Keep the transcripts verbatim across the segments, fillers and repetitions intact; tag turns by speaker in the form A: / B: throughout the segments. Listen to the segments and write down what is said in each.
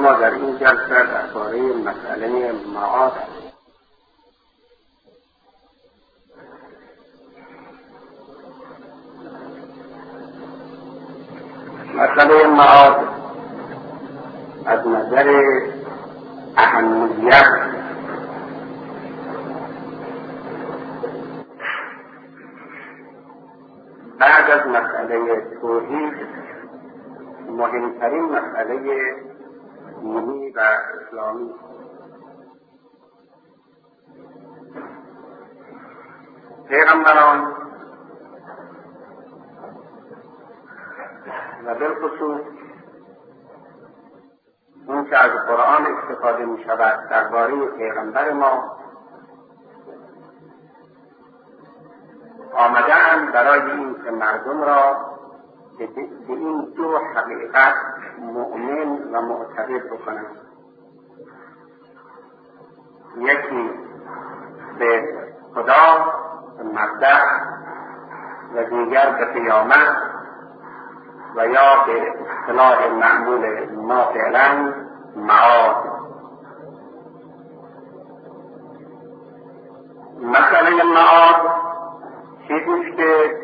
A: ما در این جلسه درباره مسئله معاد است. مسئله معاد از نظر اهمیت بعد از مسئله توحید مهمترین مسئله دینی و اسلامی. پیغمبران و بالخصوص اون که از قرآن استفاده می شود درباره پیغمبر ما آمده‌اند برای این که مردم را به این دو حقیقت مؤمن و معتقد بکنند. یکی به خدا مبدأ و دیگر به قیامت و یا به اصطلاح معمول ما فعلا معاد. مسئله معاد چیزیست که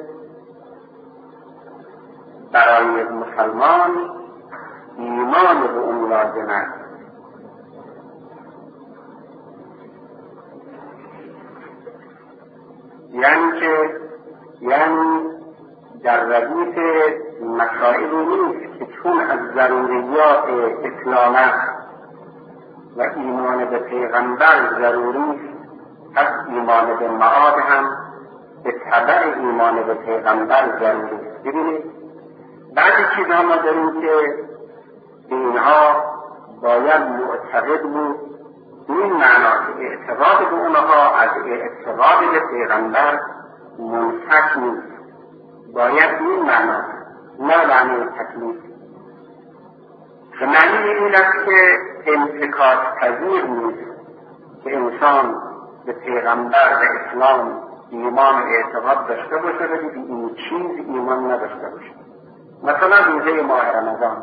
A: برای مسلمان ایمان به اون لازم است. یعنی که یعنی در ردیف مسائل نیست که چون از ضروریات اسلام و ایمان به پیغمبر ضروری پس ایمان به معاد هم به تبع ایمان به پیغمبر ضروری است. ببینید بعضی چیزها ما داریم که به اینها باید معتقد بود، این معنا که اعتقاد به اونها از اعتقاد به پیغمبر منفک نیست. باید این معنا نه معنی تکلیف به معنی این است که انتکاس پذیر نیست که انسان به پیغمبر و اسلام ایمان و اعتقاد داشته باشه ولی به این چیز ایمان نداشته باشه. مثلا روزه ماه رمضان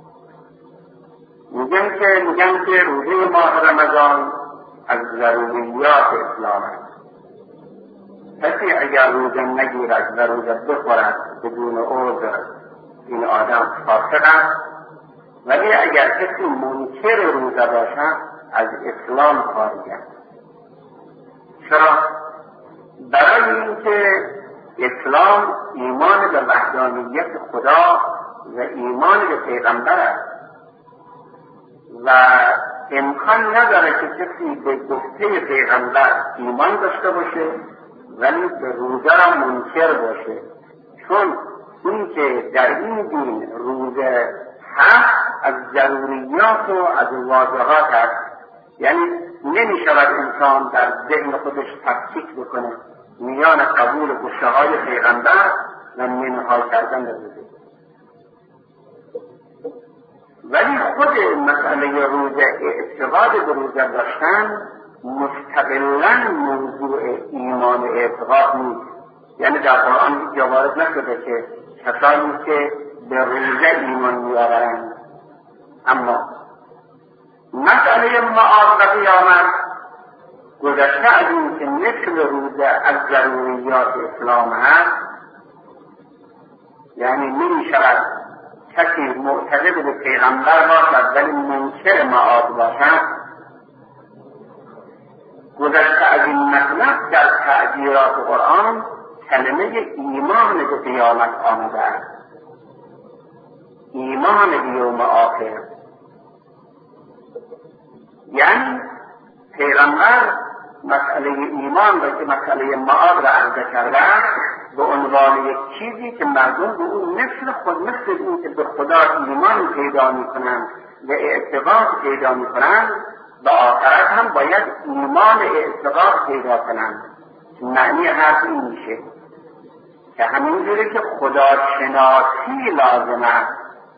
A: میگن که میگن که روزه ماه رمضان از ضروریات اسلام است. کسی اگر روزه نگیرد و روزه بخورد بدون عذر این آدم فاسق است، ولی اگر کسی منکر روزه باشد از اسلام خارج است. چرا؟ برای اینکه اسلام ایمان به وحدانیت خدا و ایمان به پیغمبر است و امکان نداره که کسی به گفته پیغمبر ایمان داشته باشه ولی به روزه را منکر باشه، چون این که در این دین روزه هست از ضروریات و از واجبات است. یعنی نمی شود انسان در ذهن خودش تفکیک بکنه میان قبول گفته های پیغمبر و منحل کردن روزه. ولی خود مسئله روزه اعتقاد به روزه داشتن مستقلاً موضوع ایمان و اعتقاد نیست. یعنی در قرآن هیچ جا وارد نشده که کسانی که به روزه ایمان میآورند. اما مسئله معاد و قیامت گذشته از این که مثل روزه از ضروریات اسلام هست، یعنی نمی شود کسی معتقد به پیغمبر باشد ولی منکر معاد باشد. گذشته از این مطلب در تعبیرات قرآن کلمه ایمان به قیامت آمده است، ایمان به یوم آخر. یعنی پیغمبر مسئله ایمان و که مسئله معاد را عرضه کرده است به عنوان یک چیزی که مردم به اون مثل خود مثل این که به خدا ایمان پیدا می کنند و اعتقاد پیدا می کنند به آخرت هم باید ایمان اعتقاد پیدا کنند. معنی حرف این میشه که همینجوری که خداشناسی لازم است،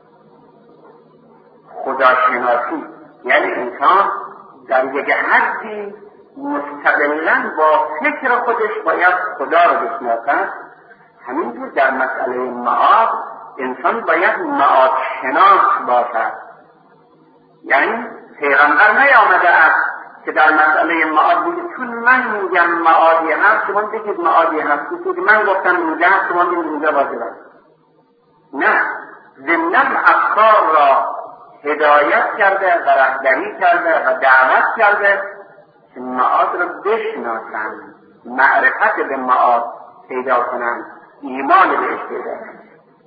A: خداشناسی یعنی انسان در یک حدی مستقلاً با فکر خودش باید خدا را بشناسد، همینجور در مسئله معاد انسان باید معاد شناس باشد. یعنی پیغمبر نیامده است که در مسئله معاد بگید چون من میگم معادی هست شما بگید معادی هست، که من گفتم روزه هست شما بگید روزه واجب است. نه، ضمناً افکار را هدایت کرده و رهبری کرده و دعوت کرده که معاد را بشناسند، معرفت به معاد پیدا کنند، ایمان بهش پیدا کنند.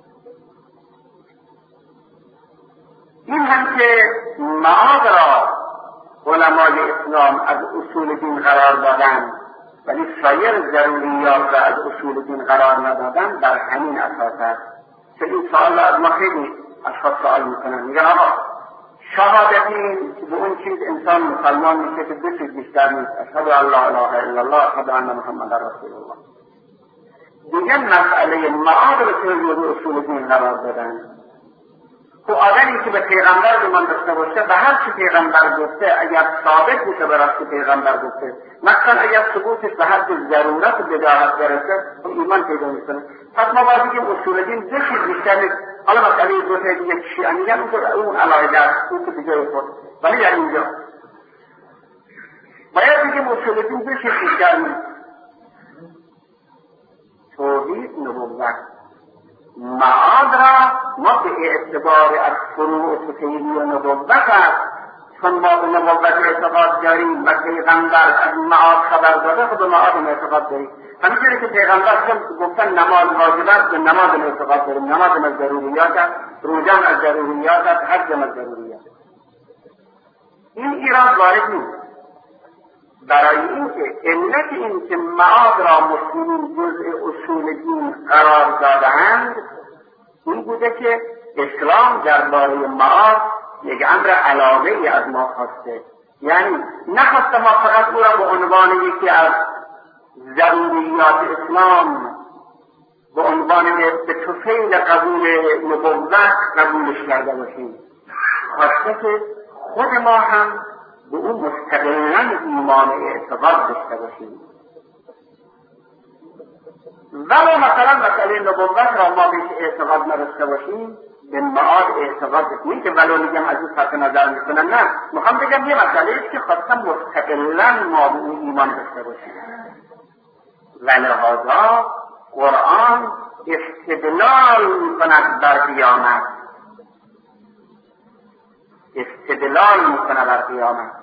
A: این هم که معاد را علمای اسلام از اصول دین قرار دادن ولی سایر ضروریات را از اصول دین قرار ندادن بر همین اساس است که این سوال را از ما خیلی اشخاص سوال میکنن، میگن آقا شهادتین که به اون چیز انسان مسلمان میشه که دو چیز بیشتر نیست، اشهد ان لا اله الا الله اشهد ان محمد رسول الله. دیگه مسئله معاد را که اصول دین قرار دادن. خب آدمی که به پیغمبر ایمان داشته باشه به هر چی پیغمبر گفته اگر ثابت میشه به راست پیغمبر گفته، مثلا اگر ثبوتش به حد ضرورت و بداهت برسه خب ایمان پیدا میکنه. پس ما باید بگیم اصول دین دو چیز بیشتر نیست. حالا مسئله دو تا دیگه چی میگن اون علاقه است، اون که دیگه خود، ولی در اینجا باید بگیم اصول دین دو چیز بیشتر نیست: توحید، نبوت. معاد را ما به اعتبار از فروع توحید و نبوت است، چون ما به نبوت اعتقاد داریم و پیغمبر از معاد خبر داده خود به معاد اعتقاد داریم. همینطوری که پیغمبر چون گفتن نماز واجب است به نماز اعتقاد داریم، نماز از ضروریات است، روزه از ضروریات است، حج از ضروریات است. این ایراد وارد نیست. برای اینکه علت این که معاد را مسلمین جزء اصول دین قرار داده‌اند این بوده که اسلام درباره معاد یک امر علاوه‌ای از ما خواسته، یعنی نخواسته ما فقط او را به عنوان یکی از ضروریات اسلام به عنوان به طفیل قبول نبوت قبولش کرده باشیم، خواسته که خود ما هم به اون مستقلاً ایمان اعتقاد داشته باشیم. ولو مثلا مسئله نبوت را ما بهش اعتقاد نداشته باشیم به معاد اعتقاد داشتیم که ولو میگم از این صرف نظر میکنم، نه، میخوام بگم یه مسئله است که خواستم مستقلاً ما به اون ایمان داشته باشیم. ولهذا قرآن استدلال میکند بر قیامت، استدلال میکنه بر قیامت،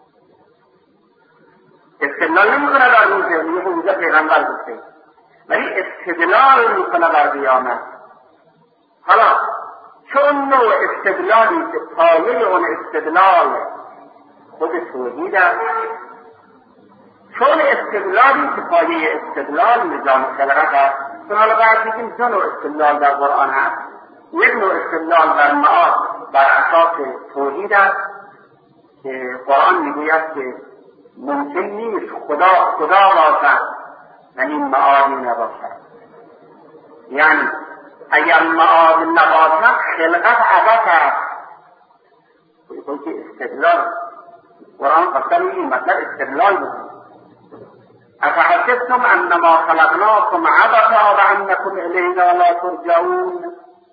A: استدلال نمیکنه بر روزه، میگه روزه پیغمبر گفته، ولی استدلال میکنه بر قیامت. حالا چون نوع استدلالی که پایه اون استدلال خود توحید است، چون استدلالی که پایه استدلال نظام خلقت است، چون حالا باید بگیم دو نوع استدلال در قرآن هست. یک نوع استدلال بر معاد بر اساس توحید است که قرآن میگوید که ممکن نیست خدا خدا باشد ولی معادی نباشد، یعنی اگر معاد نباشد خلقت عبث است. بگوید که استدلال قرآن قسم این مطلب استدلال بود. افحسبتم انما خلقناكم عبثا وانکم الینا لا ترجعون.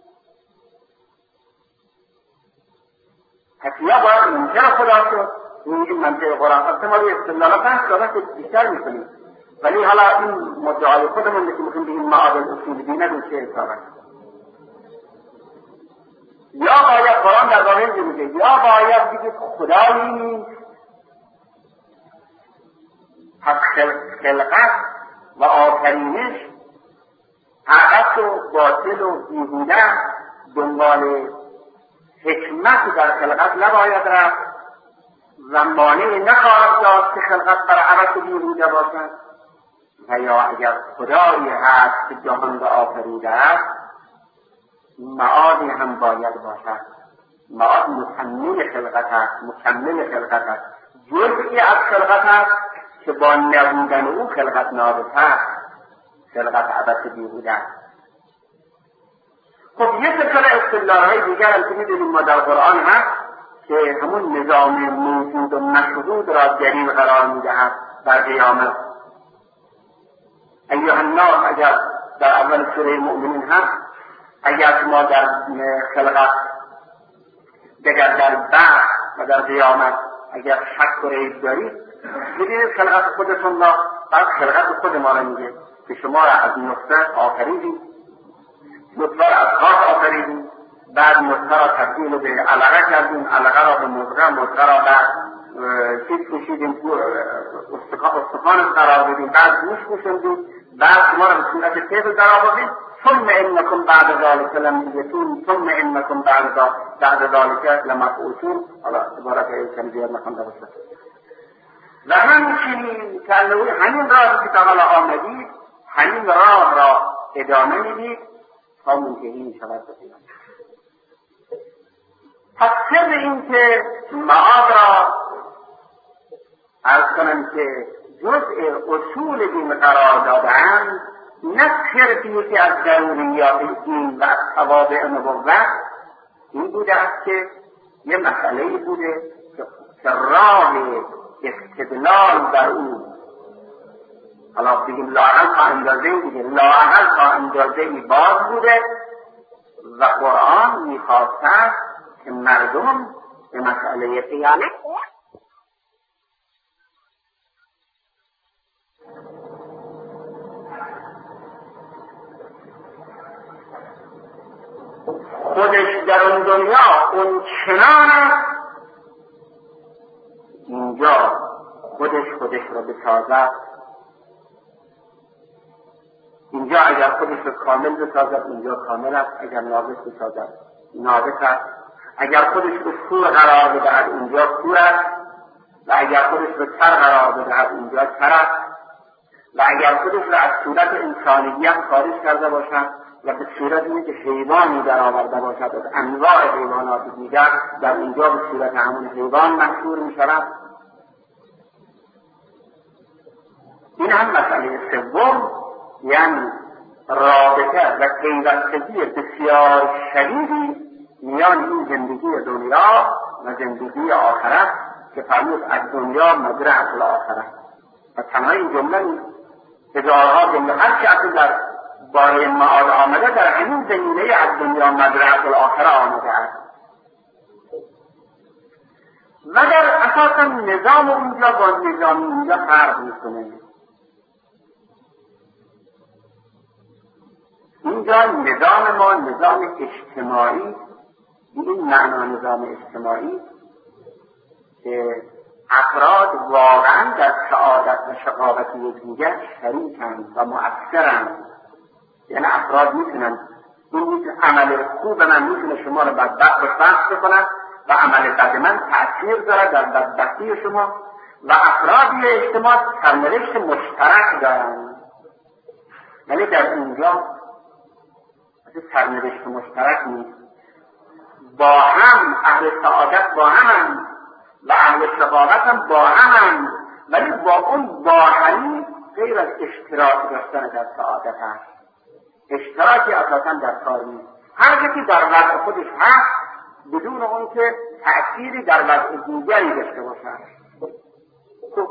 A: پس یا باید منکر خدا شد، این منطق قرآن هست، ما روی استدلالات هست داده که بیشتر میکنیم، ولی حالا این مدعای خودمون که میخویم بگیم معاد اصول دینه رو چه حسابه. یا باید قرآن در واقع میگه یا باید بگید خدایی نیست، پس خلقت و آفرینش عبث و باطل و بیهوده دنبال حکمت در خلقت نباید رفت و مانعی نخواهد داشت که خلقت بر عبث و بیهوده باشد. و یا اگر خدایی هست که جهان را آفریده است معادی هم باید باشد. معاد مکمل خلقت است، مکمل خلقت است، جزئی از خلقت است که با نبودن او خلقت نابود است، خلقت عبث بیهوده است. خب یه سلسله استدلال‌های دیگر هم که می‌دونیم ما در قرآن هست که همون نظام موجود و مشهود را دلیل قرار می‌دهد در قیامت. ایها الناس اگر در اول سوره مؤمنین هست، اگر ما در خلقت دیگر در بعث و در قیامت اگر شک و ریب دارید ببینید خلقت خودتون را، بعد خلقت خود ما را میگه که شما را از نطفه آفریدیم، نطفه را از خاک آفریدیم، بعد نطفه را تبدیل به علقه کردیم، علقه را به مضغه، مضغه را بعد چیز کشیدیم، استخوان قرار بدیم، بعد گوش پوشوندیم، بعد شما را به صورت طفل در آوردیم، ثم انکم بعد ذلک لمیتون، ثم انکم بعد بعد ذلک لمبعوثون. حالا عبارت کمی زیاد نخوانده باشه. و همچنین که همین راه که تعالی آمدید، همین راه را ادامه میدید تا منتهی میشود به قیامت. پس سر این که معاد را عرض کنم که جزء اصول دین قرار دادن، نه صرف که از ضروریات دین و از توابع نبوت، این بوده است که یه مسئله بوده که راه استدلال بر او، حالا بگیم لااقل تا اندازه دیگه، لااقل تا اندازه باز بوده و قرآن میخواسته که مردم به مسئله قیامت خودش در اون دنیا اون چنان است اینجا خودش خودش رو بسازد. اینجا اگر خودش رو کامل بسازد اینجا کامل است، اگر ناقص بسازد ناقص است، اگر خودش رو کور قرار بدهد اینجا کور است و اگر خودش رو کر قرار بدهد اینجا کر است و اگر خودش رو از صورت انسانیت خارج کرده باشد و به صورت یک حیوانی در آورده باشد از انواع حیوانات دیگر، در اینجا به صورت همون حیوان محصور می شود. این هم مسئله سوم، یعنی رابطه و پیوستگی بسیار شدیدی میان این زندگی دنیا و زندگی آخرت که فرمود از دنیا مزرعه الاخره. و تنها این جمله نیست، هزارها جمله هر چه اصلا در باره معاد آمده در همین زمینه از دنیا مزرعه الاخره آمده است و در اساسا نظام اونجا با نظام اونجا فرق میکنه. اینجا نظام ما نظام اجتماعی، این معنا نظام اجتماعی که افراد واقعا در سعادت و شقاوت یکدیگر شریکند و مؤثرند. یعنی افراد میتونن این عمل خوب من میتونه شما رو بدبخت و سخت بکنن و عمل بد من تأثیر داره در بدبختی شما و افراد اجتماع سرنوشت مشترک دارن. یعنی در اینجا سرنوشت مشترک نیست، با هم اهل سعادت با هم و اهل شقاوت هم با هم، ولی با اون با همی غیر از اشتراک داشتن در سعادت هست. اشتراکی اساسا در کار نیست، هر کسی در وضع خودش هست بدون اون که تأثیری در وضع دیگری داشته باشد. خب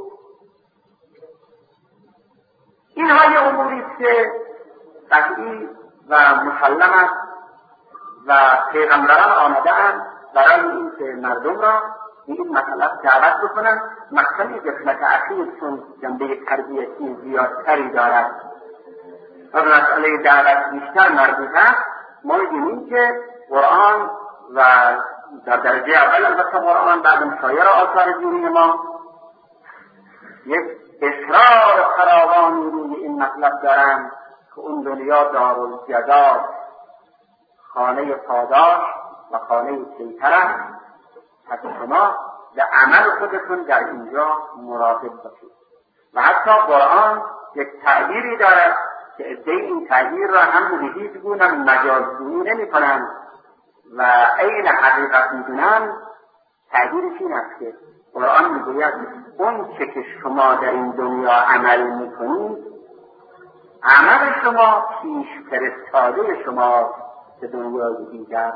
A: این های اموری است که قطعی و مسلم است و پیغمبران آمده اند برای این که مردم را به این مطلب دعوت بکنند. مقصد قسمت اخیر چون جنبه تربیتی زیادتری دارد و مسئله دعوت بیشتر مربوط است، ما می‌بینیم که قرآن و در درجه اول البته قرآن بعد سایر آثار دینی ما یک اصرار فراوانی روی این مطلب دارند که اون دنیا دارالجزا، خانه پاداش و خانه کیفر است. پس شما به عمل خودتون در اینجا مراقب باشید. و حتی قرآن یک تعبیری دارد که عده این تعبیر را هم به گونه مجازگویی نمی کنند و عین حقیقت می دونند. تعبیرش این است که قرآن می گوید اون چه که شما در این دنیا عمل می کنید، عمل شما پیش فرستاده شما به دنیای دیگر.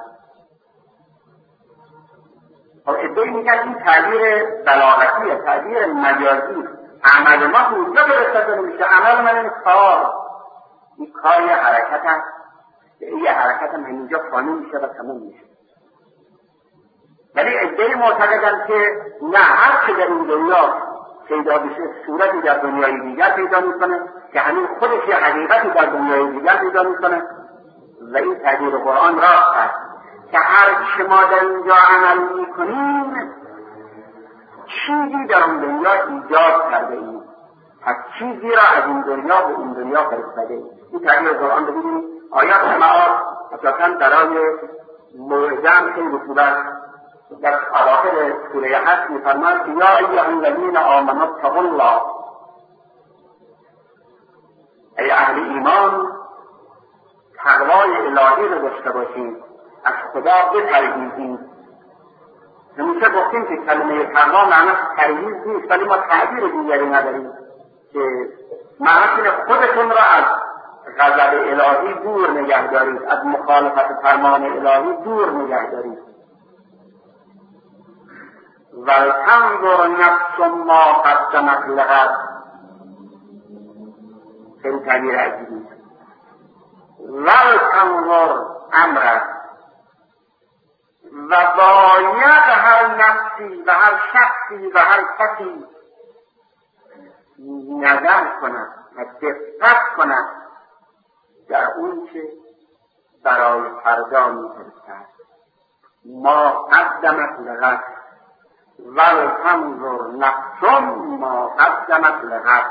A: و عده‌ای میگن این تعبیر بلاغتیه، تعبیر مجازی. عمل ما اونجا فرستاده میشه، عمل من این کار، این کار یه حرکت هست، یه حرکت هم اینجا فانی میشه و تموم میشه. ولی عده عده‌ای معتقدند که نه، هر چه در این دنیا پیدا بشه صورتی در دنیای دیگر پیدا میکنه که همین خودش یه حقیقتی در دنیای دیگر پیدا میکنه و این تعبیر قرآن راست است که هر چه ما در اینجا عمل میکنیم چیزی در اون دنیا ایجاد کرده ایم، پس چیزی را از این دنیا به اون دنیا فرستاده ایم. این تعبیر قرآن رو ببینید. آیات معاد اساساً برای موعظه هم خیلی خوبه. در اواخر سوره حج می‌فرماید که یا ایها الذین آمنوا اتقوا الله، ای اهل ایمان تقوای الهی رو داشته باشید، از خدا بپرهیزید. همیشه گفتیم که کلمه تقوا معنی پرهیز نیست، ولی ما تعبیر دیگری نداریم که معنی اینه خودتون را از غضب الهی دور نگه دارید، از مخالفت فرمان الهی دور نگه دارید. ولتنظر نفس ما قدمت لغد، خیلی تعبیر عجیبی. ولتنظر امر، و باید هر نفسی و هر شخصی و هر کسی نظر کند و دقت کند در اون که برای فردا می‌فرستد. ما قدمت لغد ولتنظر نفس ما قدمت لغد.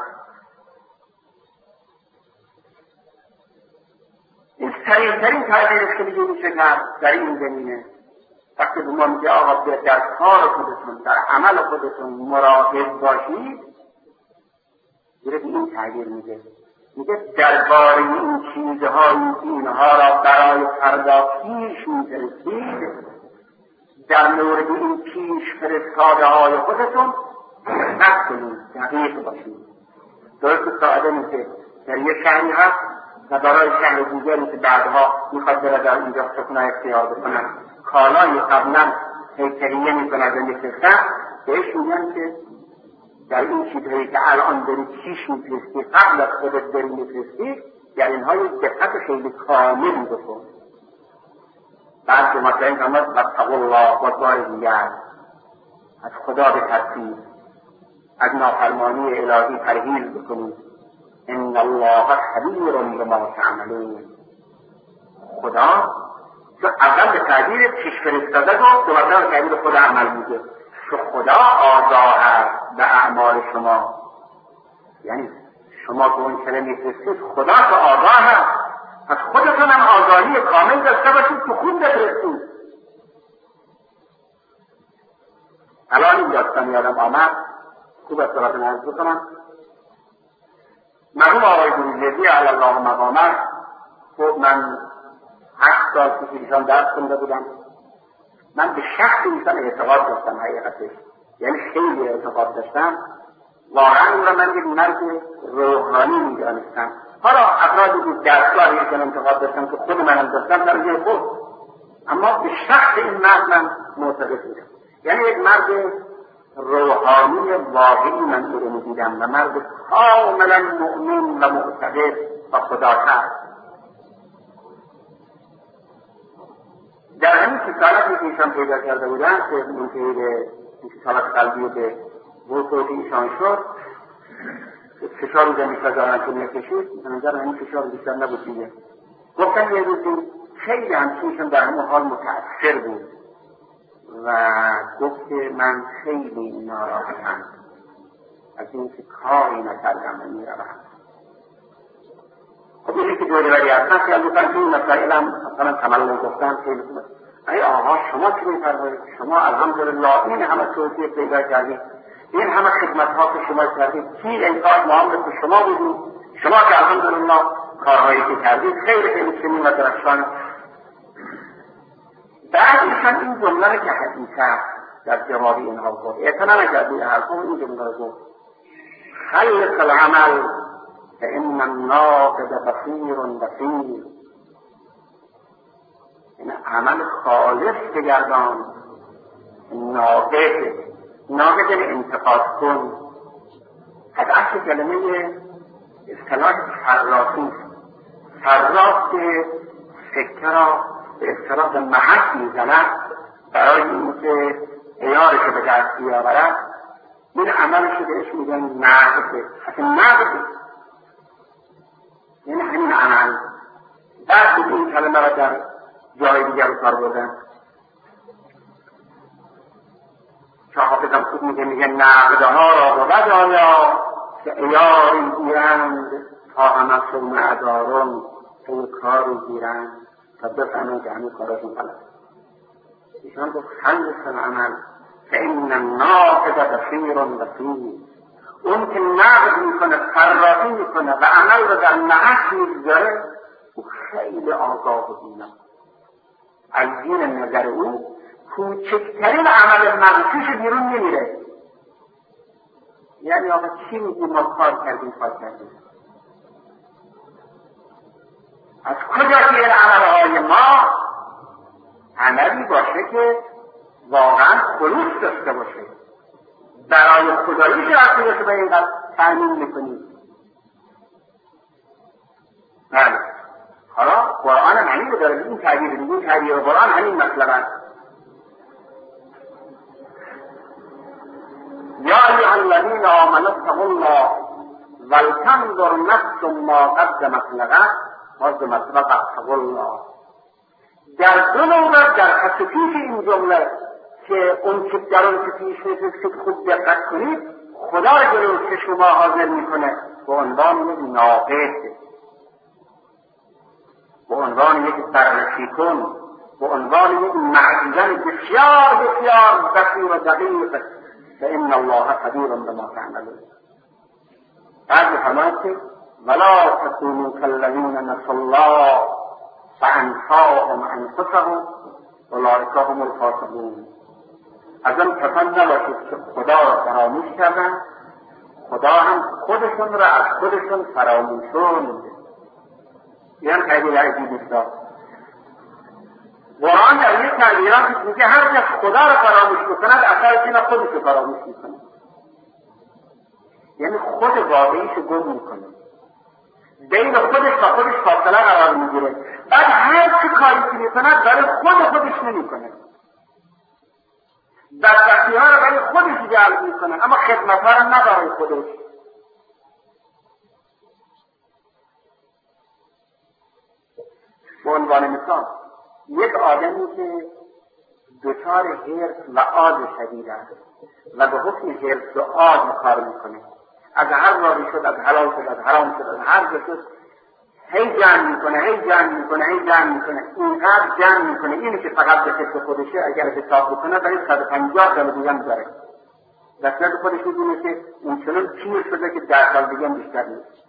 A: این سریعترین تعبیر که دیگه میشه کرد در این زمینه. وقتی به ما میگه آقا در کار خودتون، در عمل خودتون مراقب باشید، دیگه این تعبیر میگه میگه درباره این چیزهایی که اینها را برای فردا پیش میفرستید، در مورد این پیش فرستاده های خودتون دقت کنید، دقیق باشید. درست ساعده میشه در یه شهری هست و برای شهر دیگری که بعدها میخواد بره در اینجا سکونه اختیار بکنن، کالای قبلا تهیه میکند و میفرستن، بهش میگن که در این چیزهایی که الان داری چیش میفرستی قبل از خودت داری میفرستی، در اینها یک دقت خیلی کامل بکن. بعد که مثلا این همه اتقوا الله و بار دیگر از خدا بترسید، از نافرمانی الهی پرهیز بکنید. ان الله خبیر بما تعملون. خدا چون اول به تعبیر پیش فرستاده گفت، دوباره به تعبیر خدا عمل میگه که خدا آگاه است به اعمال شما، یعنی شما که اون چره میفرستید خدا که آگاه است، پس خودتون هم آگاهی کامل داشته باشید که خود بفرستید. الان این داستان یادم آمد، خوب از صورت نرز بکنم. مرحوم آقای بروجردی علی الله مقامه، خب من هشت سال که ایشان درس خونده بودم، من به شخص ایشان اعتقاد داشتم حقیقتش، یعنی خیلی اعتقاد داشتم، واقعا اون را من یک مرد روحانی می‌دانستم. حالا افرادی بود دستگاهی ایشان انتقاد داشتم که خود منم داشتم در جای خود، اما به شخص این مرد من معتقد بودم، یعنی یک مرد روحانی واقعی من او رو می‌دیدم و مرد کاملا مؤمن و معتقد و خداکار. در همین کسالتی که ایشان پیدا کرده بودن که منتهی به کسالت قلبی به وسوط ایشان شد، فشار رو زمیشا دارن که میکشید، به نظر همین فشار بیشتر نبود دیگه. گفتن یه روزی خیلی همچنشون در همون حال متأثر بود و گفت که من خیلی ناراحتم از این که کاری نکردم و میروم. خب اینی که دوری وری هستن خیال بکنم که این مسائل هم مثلا تملل گفتن خیلی خوبه. ای آقا شما چی میفرمایید؟ شما الحمدلله این همه توفیق پیدا کردید، این همه خدمت ها که شما کردید، کی انقدر معامله که شما بودید، شما که الحمدلله کارهایی که کردید خیلی خیلی سمین و درخشان. بعدشان این جمله که حدیثه در جواب اینها گفت، اعتنا نکردید حرفا، این جمله رو گفت خلق العمل فإن الناقد بصیر بصیر. این عمل خالص بگردان، ناقد ناقد یعنی انتقاد کن. از اصل کلمه اصطلاح فراخی فراخ که فکر را به اصطلاح محک میزند برای این که دست بیاورد این عملش رو بهش میگن نقد. اصلا نقد یعنی همین عمل. بعد این کلمه را در جای دیگر کار بردن که حافظم خود میگه میگه نقدها را بود آیا که ایاری گیرند تا همه سوم ادارون که کاری گیرند تا بفهمن که همین کاراشون غلط. ایشان گفت خلص العمل فإن الناقد بصیر بصیر. اون که نقد میکنه طراحی میکنه و عمل رو در نهج میگذاره او خیلی آگاه و بینا. از دین نظر او کوچکترین عمل مغزیش بیرون نمیره. یعنی آقا چی میگی ما کار کردیم کار کردیم از کجا که این عملهای ما عملی باشه که واقعا خلوص داشته باشه برای خدایی شرطی رو به اینقدر تأمین میکنیم. بله حالا قرآن همین رو داره این تعبیر این تعبیر قرآن همین مطلب است. یا ایها الذین آمنوا اتقوا الله ولتنظر نفس ما قدمت لغد قدمت اتقوا الله. در دو مورد در خصوصیت این جمله که اون که در اون که پیش میشه خود دقت کنید خدا جلو که شما حاضر میکنه به عنوان یک ناقد، به عنوان یک بررسی کن، به عنوان یک معجزه بسیار بسیار بسیار و دقیق. فإن الله خبیر بما تعملون. بعد فرماید که ولا تكونوا كالذين نسوا الله فأنساهم أنفسهم أولئك هم الفاسقون. از آن کسان نباشید که خدا را فراموش کردن خدا هم خودشون را از خودشون فراموشوند. یعنی تعبیر عجیبی است. قرآن در یک تعبیرات میگه هر کس خدا را فراموش بکند اثر چیز خودش را فراموش میکنه. یعنی خود واقعیش رو گم میکنه، بین خودش و خودش فاصله قرار میگیره. بعد هر چی کاری که میکند برای خود خودش نمیکنه، بدبختی ها را برای خودش جلب میکنه اما خدمت ها را نه برای خودش. به عنوان مثال یک آدمی که دچار حرص و آز شدید است و به حکم حرص و آز کار میکنه، از هر راهی شد، از حلال شد، از حرام شد، از هر جا شد هی جمع میکنه هی جمع میکنه هی جمع میکنه اینقدر جمع میکنه اینی که فقط به خود خودشه اگر حساب بکنه برای صد و پنجاه سال دیگه هم داره. دستگاه خودش میدونه که اون چنان پیر شده که ده سال دیگه هم بیشتر نیست.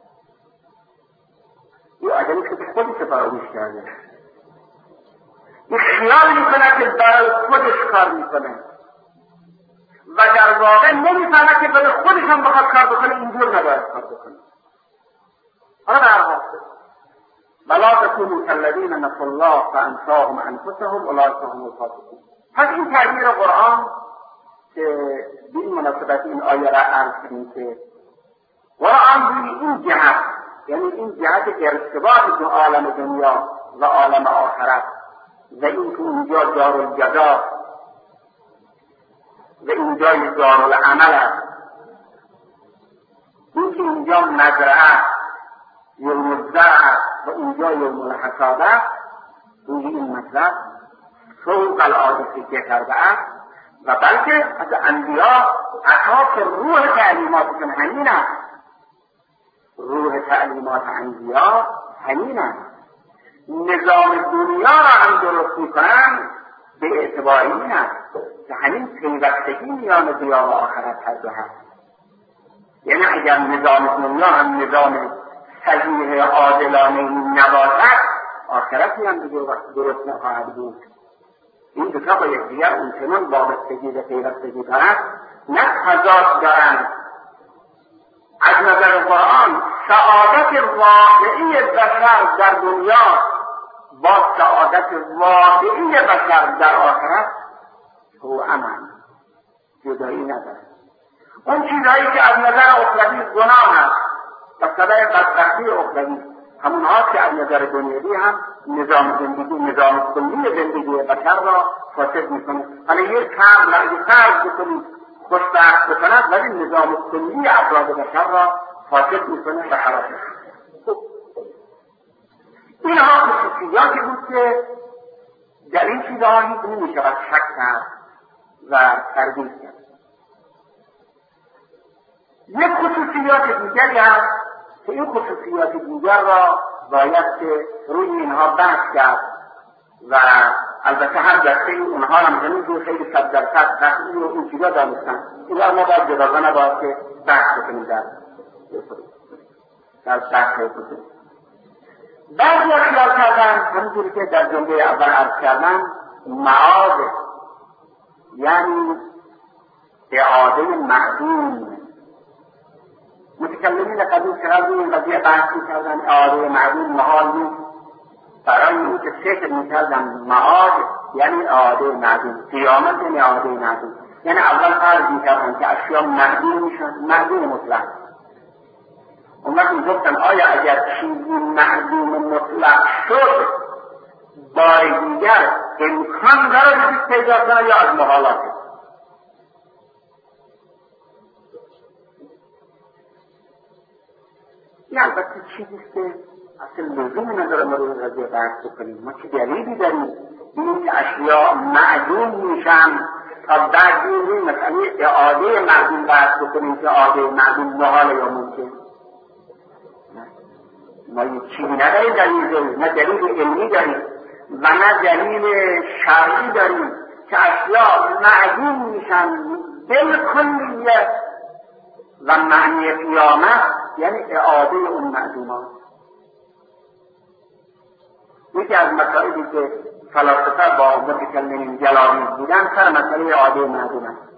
A: این آدمی که خودش فراموش کرده، این خیال میکنه که برای خودش کار میکنه و در واقع نمیفهمه که برای خودش هم بخواد کار بکنه اینجور نباید کار بکنه. حالا در حاصل ولا تكونوا كالذين نسوا الله فانساهم انفسهم اولئك هم الفاسقون. پس این تعبیر قرآن که به این مناسبت این آیه را عرض کردیم که قرآن روی این جهت، یعنی این جهت ارتباط با عالم دنیا و عالم آخرت و این که اینجا دارالجزا و اینجا دارالعمل است، این که اینجا مزرعه یوم الزرع و اینجا یوم الحصاد است، روی این مطلب فوق العاده فکر کرده است و بلکه از انبیا اساس روح تعلیماتشون همین است. روح تعلیمات انبیا همین است. نظام دنیا را هم درست میکنن به اعتبار این است که همین پیوستگی میان دنیا و آخرت هر دو هست. یعنی اگر نظام دنیا هم نظام صحیح عادلانه نباشد آخرتی هم دیگه درست نخواهد بود. این دو تا با یکدیگر اونچنان وابستگی و پیوستگی دارند نه تضاد دارند. از نظر قرآن سعادت واقعی بشر در دنیا با سعادت واقعی بشر در آخرت تو امن جدایی ندارد. اون چیزهایی که از نظر اخروی گناه است و سبب بدبختی اخروی همون ها که از نظر دنیوی هم نظام زندگی نظام کلی زندگی بشر را فاسد میکنه. حالا یک فرد اگه فرض بکنید خوشبخت بکند ولی نظام کلی افراد بشر را فاسد میکنه و خراب میکنه. اینها خصوصیاتی بود که در این چیزها هیچ نمیشود شک کرد و تردید کرد. یک خصوصیات دیگری هست که این خصوصیات دیگر را باید که روی اینها بحث کرد و البته هر دسته اونها هم هنوز خیلی صد درصد تحقیق و این چیزا دانستن. اینها ما باید جداغا نباید که بحث بکنیم در در بحث بکنیم. بعضی ها خیال کردن همونجوری که در جمله اول عرض کردن معاد یعنی اعاده معدوم. متکلمین قدیم چقدر این قضیه بحث می‌کردن اعاده معدوم محال نیست. برای این که فکر می‌کردن معاد یعنی اعاده معدوم، قیامت یعنی اعاده معدوم. یعنی اول فرض می‌کردن که اشیا معدوم میشن، معدوم مطلق. اون وقت گفتن آیا اگر چیزی معدوم مطلق شد بار دیگر امکان دارد پیدا کنه یا از محالاته؟ این البته چیزیست که اصلا لزوم نداره ما روی قضیه بحث بکنیم. ما چه دلیلی داریم این که اشیا معدوم میشن تا بعد این مسئله اعاده معدوم بحث بکنیم که اعاده معدوم محال یا ممکن؟ ما یک چیزی نداریم دلیل داریم، نه دلیل علمی داریم و نه دلیل شرعی داریم که اشیا معدوم میشن بالکلیه و معنی قیامت یعنی اعاده اون معدومان. یکی از مسائلی که فلاسفه با متکلمین جلالی بودن سر مسئله اعاده معدوم است.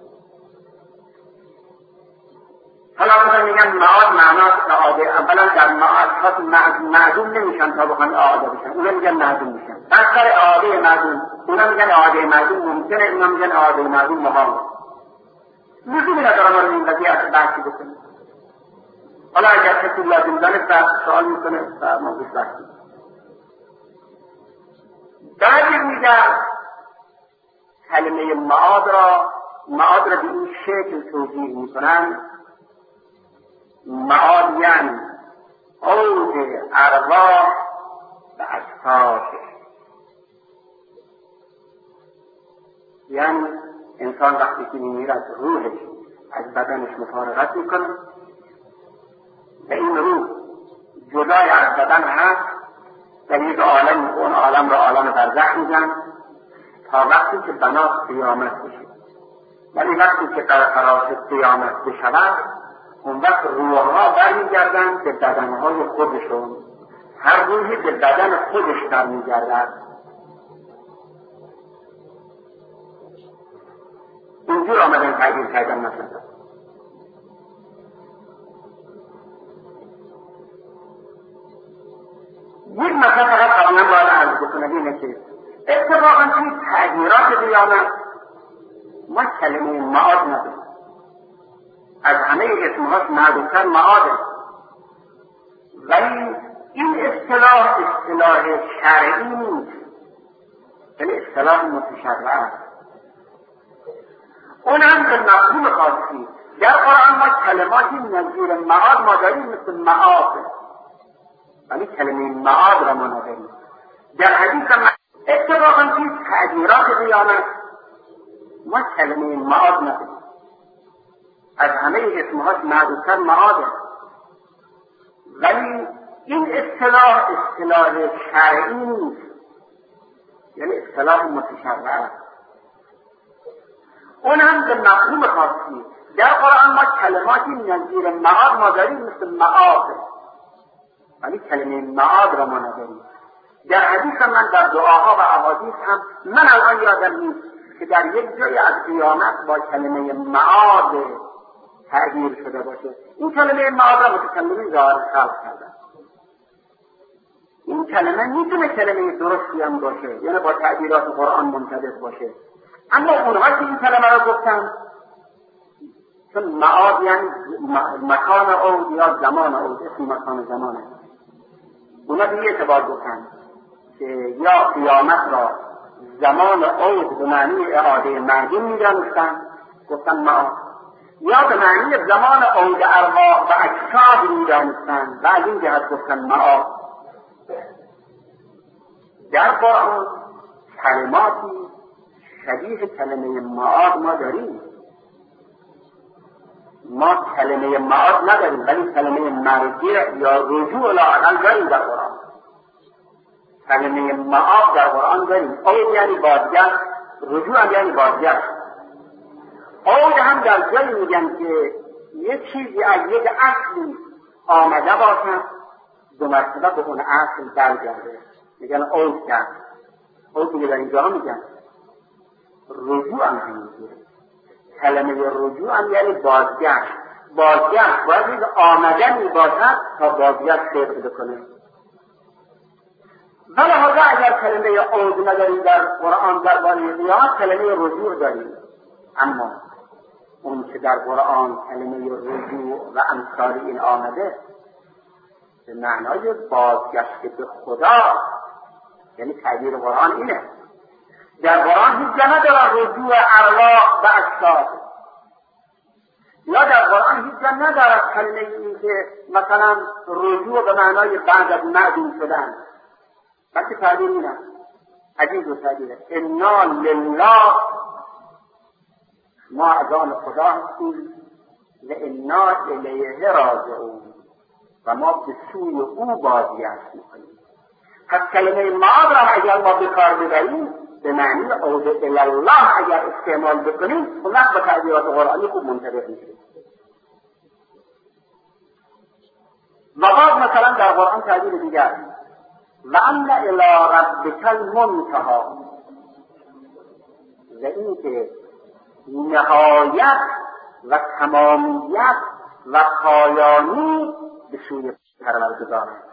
A: فلاسفه میگن معاد معناست اعاده. اولا در معاد معدوم نمیشن تا بخوان اعاده بشن، اونا میگن معدوم میشن. بعد سر اعاده معدوم اونا میگن اعاده معدوم ممکنه، اونا میگن اعاده معدوم محال. لزومی نداره ما رو این قضیه اصلا بحثی بکنیم. حالا اگر کسی لازم دانست سوال میکنه و ما بهش بحثی. بعضی میگن کلمه معاد را معاد را به این شکل توضیح میکنن: معاد یعنی عود ارواح و اجساد. یعنی انسان وقتی که میمیرد روحش از بدنش مفارقت میکنه و این روح جدای از بدن هست در یک عالم، اون عالم را عالم برزخ میگن تا وقتی که بنا قیامت بشه. ولی وقتی که قرار قیامت بشود اون وقت روحها برمیگردن به بدنهای خودشون، هر روحی به بدن خودش برمیگردد. اینجور آمدن تعبیر کردن. مثلا یک مثلا فقط قبلا باید عرض بکنم اینه که اتفاقا توی تعبیرات قیامت ما کلمه معاد نداریم. از همه اسمهاش معروفتر معاده، ولی این اصطلاح اصطلاح شرعی نیست، یعنی اصطلاح متشرع است. اون هم به مفهوم خاصی. در قرآن ما کلماتی نظیر معاد ما داریم مثل معاد، ولی کلمه معاد را ما نداریم. در حدیث ما اتفاقا توی تعبیرات قیامت ما کلمه معاد نداریم. از همه اسمهاش معروفتر معاده، ولی این اصطلاح اصطلاح شرعی نیست، یعنی اصطلاح متشرع است. اون هم به مفهوم خاصی. در قرآن ما کلماتی نظیر معاد ما داریم مثل معاد، ولی کلمه معاد را ما نداریم. در حدیث من در دعاها و احادیث هم من الان یادم نیست که در یک جای از قیامت با کلمه معاد تعبیر شده باشه. این کلمه معاد را متکلمین ظاهر خلق کردن. این کلمه میتونه کلمه درستی هم باشه، یعنی با تعبیرات قرآن منطبق باشه، اما اونها که این کلمه را گفتن چون معاد یعنی مکان عود یا زمان عود، اسم مکان زمانه، اونا به اعتبار گفتن که یا قیامت را زمان عود به معنی اعاده مردم می‌دانستند، گفتن ما، یا به معنی زمان عود ارواح و اجساد می‌دانستند و از این جهت گفتن ما. در قرآن کلماتی شبیه کلمه معاد ما داریم. ما کلمه معاد نداریم ولی کلمه مرجع یا رجوع لااقل داریم در قرآن. کلمه معاد در قرآن داریم. عود یعنی بازگشت، رجوع هم یعنی بازگشت. عود هم در جایی میگن که یک چیزی از یک اصلی آمده باشد دو مرتبه به اون اصل برگرده، میگن عود کرد. عود میگه در اینجا میگن رجوع هم همینطوره. کلمه رجوع هم یعنی بازگشت. بازگشت باید یک آمدنی باشد تا بازگشت صدق بکنه. ولی حالا اگر کلمه عود نداریم در قرآن درباره قیامت، کلمه رجوع داریم. اما اون که در قرآن کلمه رجوع و امثال این آمده به معنای بازگشت به خدا، یعنی تعبیر قرآن اینه. در قرآن هیچ جا ندارد رجوع ارواح و اجساد، یا در قرآن هیچ جا ندارد کلمه این که مثلا رجوع به معنای بعد از معدوم شدن، بلکه تعبیر اینه. عجیب و تعبیره. انا لله، ما از آن خدا هستیم، و انا الیه راجعون، و ما به سوی او بازگشت میکنیم. پس کلمه معاد را اگر ما به کار ببریم به معنی عود الی الله اگر استعمال بکنیم، اون وقت با تعبیرات قرآنی خوب منطبق میشه. و بعد مثلا در قرآن تعبیر دیگر و ان الی ربک المنتهی، و این که نهایت و تمامیت و پایانی به سوی پروردگار